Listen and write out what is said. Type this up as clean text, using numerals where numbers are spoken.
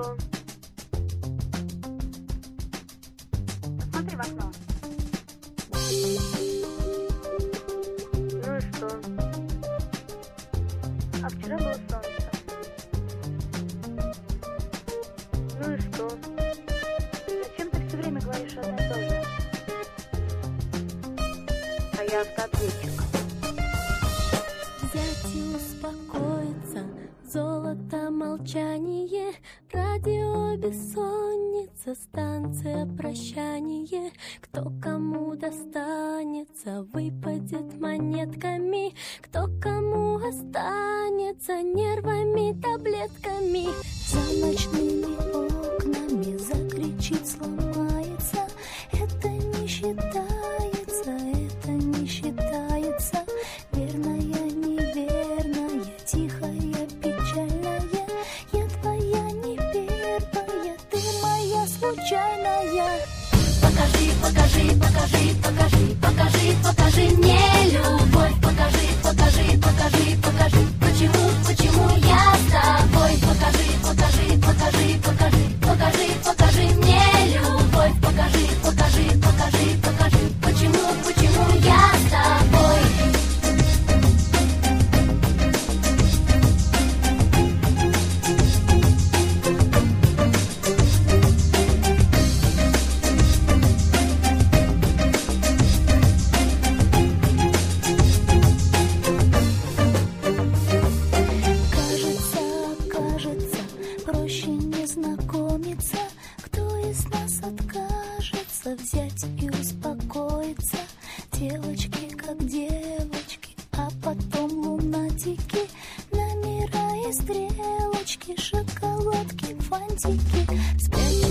что? Посмотри в окно. Ну и что? А вчера было солнце. Ну и что? Зачем ты все время говоришь одно и то же? А я автоответчик. Взять и успокоиться, золото молчание, радио бессонница, станция прощание. Кто кому достанется, выпадет монетками, кто кому останется, нервами, таблетками. За ночными окнами закричит, сломается. Это не считается, это не считается. Верная, неверная, тихая, печальная. Я твоя не первая, ты моя случайная. Покажи, покажи, покажи, покажи, покажи, покажи мне любовь. Покажи, покажи, покажи, покажи, почему я с тобой. Покажи, покажи, покажи, покажи, покажи, покажи мне любовь. Покажи, покажи, покажи, покажи, почему я с тобой. Кажется, проще не знакомиться. Кто из нас откажется взять и успокоиться? Девочки как девочки, а потом лунатики, номера и стрелочки, шоколадки, фантики. Спрячь